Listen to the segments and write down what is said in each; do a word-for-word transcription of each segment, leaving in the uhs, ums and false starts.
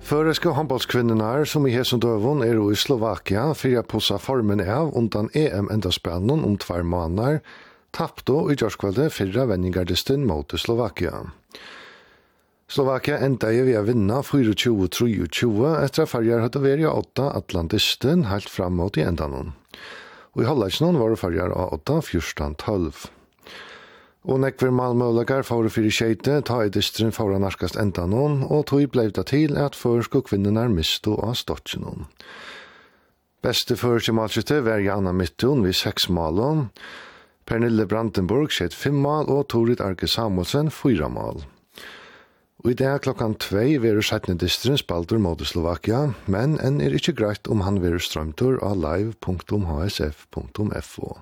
Føreska håndballskvinnorna som i hesson døvun er i Slovakia fyrir å pussa formen av undan E M-endaspelnen om tvær måneder, tappte i gjørskvalde fyrra venningardisten mot Slovakia. Slovakia enda i via vinna tjuefire tjuetre etter at farger hadde vært i åtta atlantisten helt fram mot i endanon. Og i halvleisnon var det farger av åtta fjorton tolv. Og nekver malmølagar for fyrir skjeite ta i distrin foran narskast endanon, og tog blei det til at førsk og kvinnerna misto av stotjenon. Beste førsk i malskjete var Jana Mittun vid seks malon, Pernille Brandenburg skjeit fem mal, og Torit Arke Samuelsen fyra mal. Og i dag klokkan tvei veru sjette distrin spaltur mot Slovakia, men enn er ikkje greit om han veru strømtur av live punktum h s f punktum f o.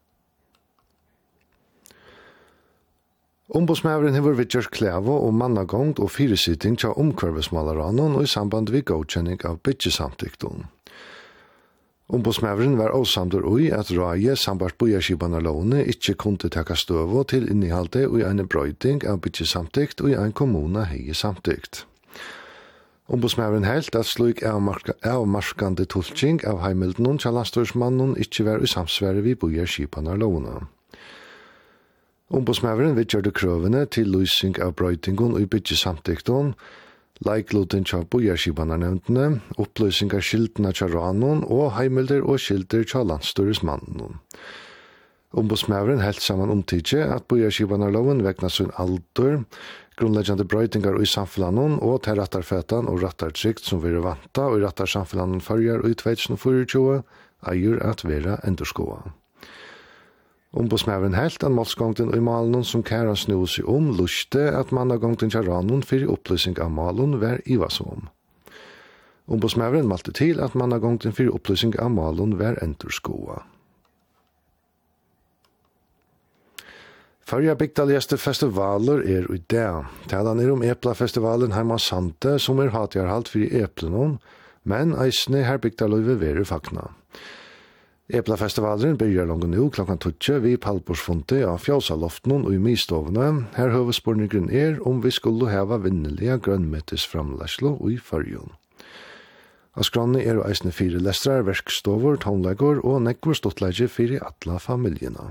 Ombudsmæveren hever vidtjørs klævo og mannagongt og fyresitting tja omkvarvesmalaranon og i samband vid godkjenning av bytjesamtikton. Ombudsmæveren var åsamdur ui at Raje sambart bojarskibanarlovene ikkje kunne taka støvo til innehalde og i en brøyding av bytjesamtikt og i en kommuna hei samtikt. Ombudsmæveren helt at slik avmarskande tulking av heimildenon tja landstorsmannen ikkje var i samsvære vid bojarskibanarlovene. Ombudsmæveren vidgjørte krøvene til lysing av brøytingon og i bytjesamtikton, leikluten tja bojarskibanarnevntene, oppløsing av skiltene tja ranon og heimilder og skilter tja landstorsmannen. Ombudsmæveren helt saman omtidje at bojarskibanarloven vegna sin alder, grunnleggjande brøytingar i samfunnanon og til rattarfetan og rattartrykt som vi er vanta og i rattarsamfunnanon fyrjar i tjuetusen tjuefire eier at vera endurskoa. Ombudsmæveren helt an målsgongten og i malen som kæra snu seg om luste at mannagongten tja ranon fyrir opplysing av malen var ivasom. Ombudsmæveren malte til at mannagongten fyrir opplysing av malen var endurskoa. Førja bygdaligeste festivaler er i dag. Talan er om Epla-festivalen heima Sante som er hatjarhalt fyrir eplenon, men eisne her bygdaløyve veru fakna. Epla-festivalen byrjar langt nu klokkan tutje vi Palborsfonte av Fjausaloften og i Mistovene. Her høvesporningren er om vi skulle heva vinnelige grønnmetisframlæslo og i fargen. Av skranne er og eisne fire lestrar, verkstover, tonlegger og nekvar stottlegge fyrir atla familjena.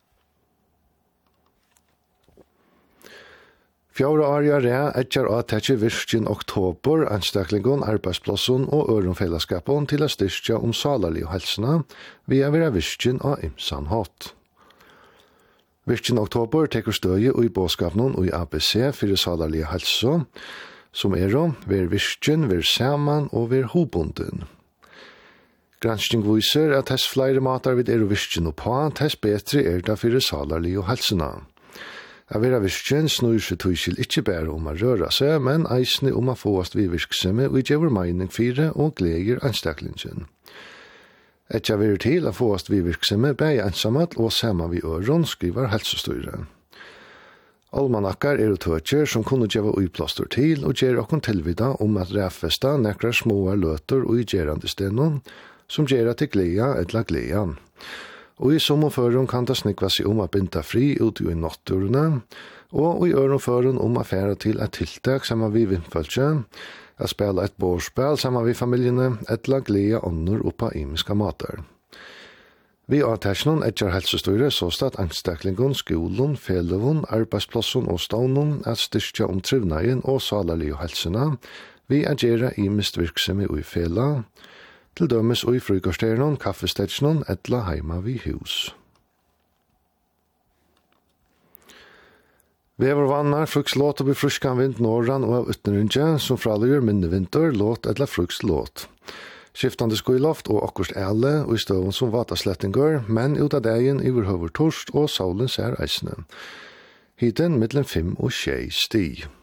Fjaura arja rea etjar at tetje virkin oktober anstaklingon, arbeidsplosson og øronfellesskapon til a styrkja om salarlig og helsena via vera virkin av imsan hatt. Virkin oktober tekur støye og i båskapnon og i A B C fyrir salarlig og helsa, som er om ver virkin, ver saman og ver hobunden. Gransking viser at tess flere matar vid er virkin og på, tess betre er da fyrir salarlig og helsena. A vera virkin snur seg tuisil ikkje bære om a røra seg, men eisne om a fåast vi virksemme og gjevur meining fire og gleger anstaklingen. Etja verir til a fåast vi virksemme bæg ansamat og saman vi øron, skriver helsestyret. Almanakkar er tøtjer som kunne gjeva uiplåstor til og gjer okkon tilvida om at ræffesta nekrar småa løter og i gjerande stenon som gjerra til glea etla glean. Og i sommerføren kan det snikva seg om å binda fri ut i natturene, og i ørenføren om å fære til et tiltak sammen vi vindfølge, å spela et bårspel sammen vi familjene, etla glede ånder oppa imiska mater. Vi avtæsjonen etjar helsestyre såstad angstaklingen, skolen, felevun, arbeidsplassen og stånden at styrkja om trivnaien og salarlig og helsena, vi agera imist virksomhet og i fela, til dømes og i frukosteren, kaffestetsjonen, etla heima vi hus. Vevervannar fruks låt og blir fruskan vind norran og av utneringe, som fraligur minne vinter, låt etla fruks låt. Skiftande skuiloft og okkurst æle og i støvun som vataslettingur, men ut av dagen iver høver torst og saulen ser eisne. Hiten mittlen fem og tjei sti.